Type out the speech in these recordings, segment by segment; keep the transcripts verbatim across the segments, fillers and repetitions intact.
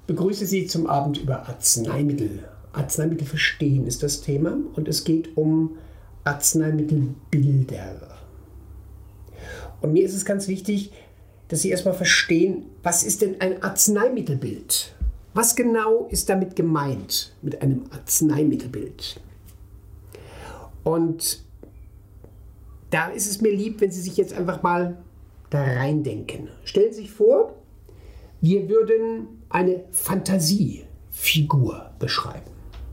begrüße Sie zum Abend über Arzneimittel. Arzneimittel verstehen ist das Thema und es geht um Arzneimittelbilder. Und mir ist es ganz wichtig, dass Sie erstmal verstehen, was ist denn ein Arzneimittelbild? Was genau ist damit gemeint mit einem Arzneimittelbild? Und da ist es mir lieb, wenn Sie sich jetzt einfach mal da reindenken. Stellen Sie sich vor, wir würden eine Fantasiefigur beschreiben.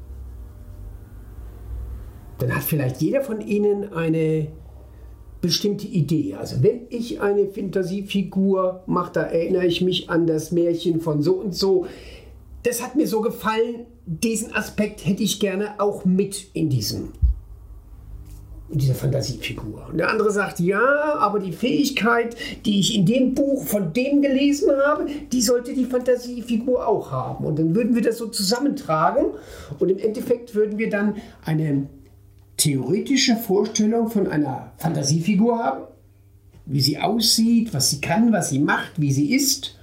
Dann hat vielleicht jeder von Ihnen eine bestimmte Idee. Also wenn ich eine Fantasiefigur mache, da erinnere ich mich an das Märchen von so und so. Das hat mir so gefallen, diesen Aspekt hätte ich gerne auch mit in diesem in dieser Fantasiefigur. Und der andere sagt, ja, aber die Fähigkeit, die ich in dem Buch von dem gelesen habe, die sollte die Fantasiefigur auch haben. Und dann würden wir das so zusammentragen und im Endeffekt würden wir dann eine theoretische Vorstellung von einer Fantasiefigur haben, wie sie aussieht, was sie kann, was sie macht, wie sie ist,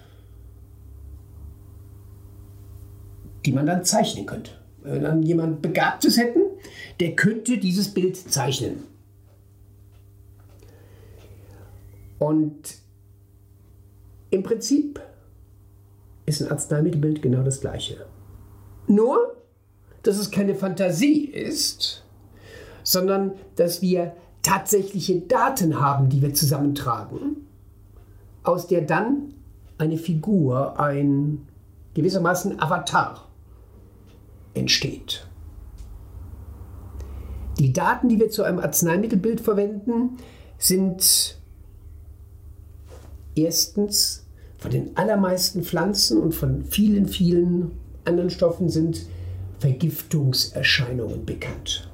die man dann zeichnen könnte. Wenn wir dann jemand Begabtes hätten, der könnte dieses Bild zeichnen. Und im Prinzip ist ein Arzneimittelbild genau das Gleiche. Nur, dass es keine Fantasie ist, sondern dass wir tatsächliche Daten haben, die wir zusammentragen, aus der dann eine Figur, ein gewissermaßen Avatar entsteht. Die Daten, die wir zu einem Arzneimittelbild verwenden, sind erstens von den allermeisten Pflanzen und von vielen, vielen anderen Stoffen sind Vergiftungserscheinungen bekannt.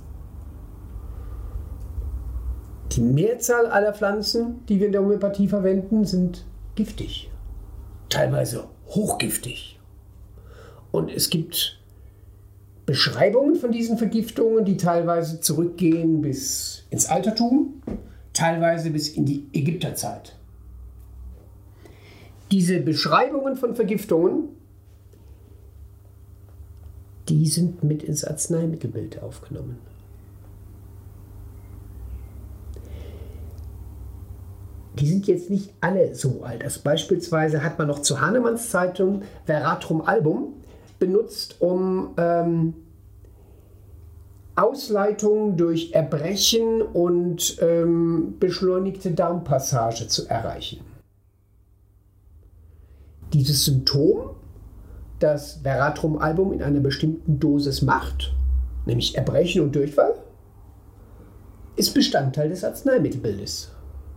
Die Mehrzahl aller Pflanzen, die wir in der Homöopathie verwenden, sind giftig, teilweise hochgiftig. Und es gibt Beschreibungen von diesen Vergiftungen, die teilweise zurückgehen bis ins Altertum, teilweise bis in die Ägypterzeit. Diese Beschreibungen von Vergiftungen, die sind mit ins Arzneimittelbild aufgenommen. Die sind jetzt nicht alle so alt. Also beispielsweise hat man noch zu Hahnemanns Zeitung Veratrum Album benutzt, um ähm, Ausleitung durch Erbrechen und ähm, beschleunigte Darmpassage zu erreichen. Dieses Symptom, das Veratrum Album in einer bestimmten Dosis macht, nämlich Erbrechen und Durchfall, ist Bestandteil des Arzneimittelbildes.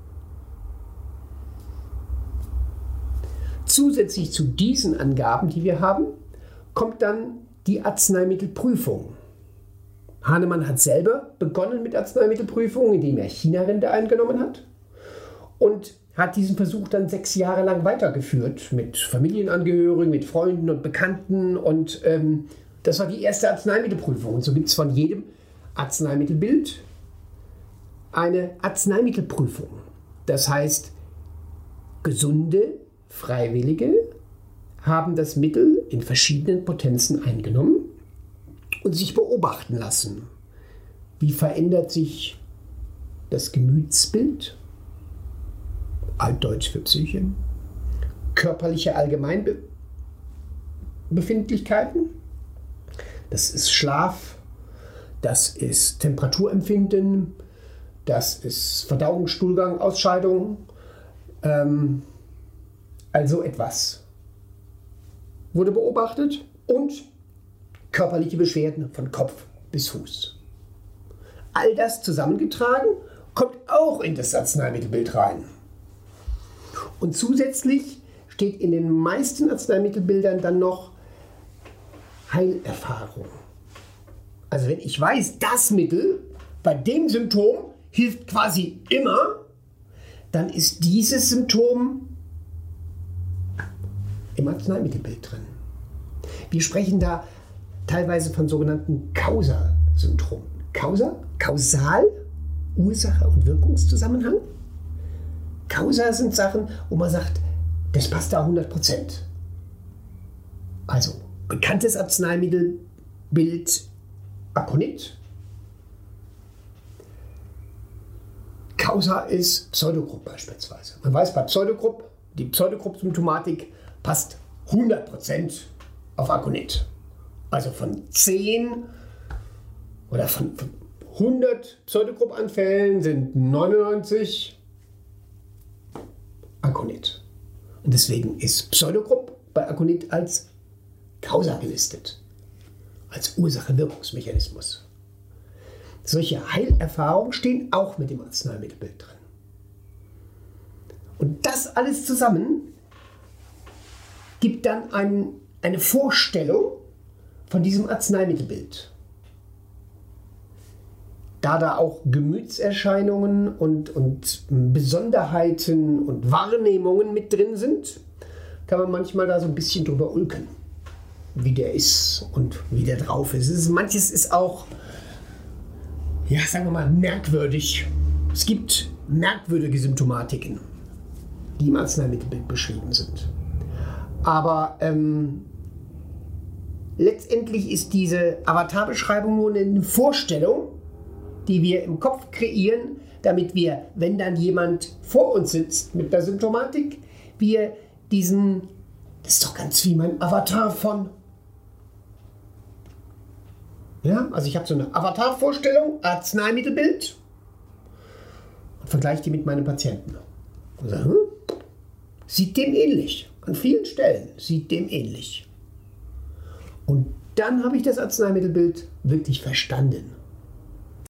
Zusätzlich zu diesen Angaben, die wir haben, kommt dann die Arzneimittelprüfung. Hahnemann hat selber begonnen mit Arzneimittelprüfungen, indem er China-Rinde eingenommen hat und hat diesen Versuch dann sechs Jahre lang weitergeführt mit Familienangehörigen, mit Freunden und Bekannten und ähm, das war die erste Arzneimittelprüfung. Und so gibt es von jedem Arzneimittelbild eine Arzneimittelprüfung. Das heißt, gesunde Freiwillige haben das Mittel in verschiedenen Potenzen eingenommen und sich beobachten lassen. Wie verändert sich das Gemütsbild? Altdeutsch für Psyche. Körperliche Allgemeinbefindlichkeiten. Das ist Schlaf, das ist Temperaturempfinden, das ist Verdauung, Stuhlgang, Ausscheidung. Ähm, Also etwas wurde beobachtet und körperliche Beschwerden von Kopf bis Fuß. All das zusammengetragen kommt auch in das Arzneimittelbild rein. Und zusätzlich steht in den meisten Arzneimittelbildern dann noch Heilerfahrung. Also wenn ich weiß, das Mittel bei dem Symptom hilft quasi immer, dann ist dieses Symptom im Arzneimittelbild drin. Wir sprechen da teilweise von sogenannten Causa-Syndromen. Causa, kausal, Ursache und Wirkungszusammenhang. Causa sind Sachen, wo man sagt, das passt da hundert Prozent. Also bekanntes Arzneimittelbild Aconit. Causa ist Pseudogrupp beispielsweise. Man weiß bei Pseudogrupp, die Pseudogrupp-Symptomatik passt hundert Prozent auf Aconit. Also von zehn oder von hundert Pseudogrupp-Anfällen sind neunundneunzig Aconit. Und deswegen ist Pseudogrupp bei Aconit als Causa gelistet, als Ursache-Wirkungsmechanismus. Solche Heilerfahrungen stehen auch mit dem Arzneimittelbild drin. Und das alles zusammen gibt dann ein, eine Vorstellung von diesem Arzneimittelbild. Da da auch Gemütserscheinungen und, und Besonderheiten und Wahrnehmungen mit drin sind, kann man manchmal da so ein bisschen drüber ulken, wie der ist und wie der drauf ist. Es ist manches ist auch, ja, sagen wir mal, merkwürdig. Es gibt merkwürdige Symptomatiken, die im Arzneimittelbild beschrieben sind. Aber ähm, letztendlich ist diese Avatarbeschreibung nur eine Vorstellung, die wir im Kopf kreieren, damit wir, wenn dann jemand vor uns sitzt mit der Symptomatik, wir diesen, das ist doch ganz wie mein Avatar von. Ja, also ich habe so eine Avatarvorstellung, Arzneimittelbild und vergleiche die mit meinem Patienten. Und sage, hm, sieht dem ähnlich. An vielen Stellen sieht dem ähnlich. Und dann habe ich das Arzneimittelbild wirklich verstanden.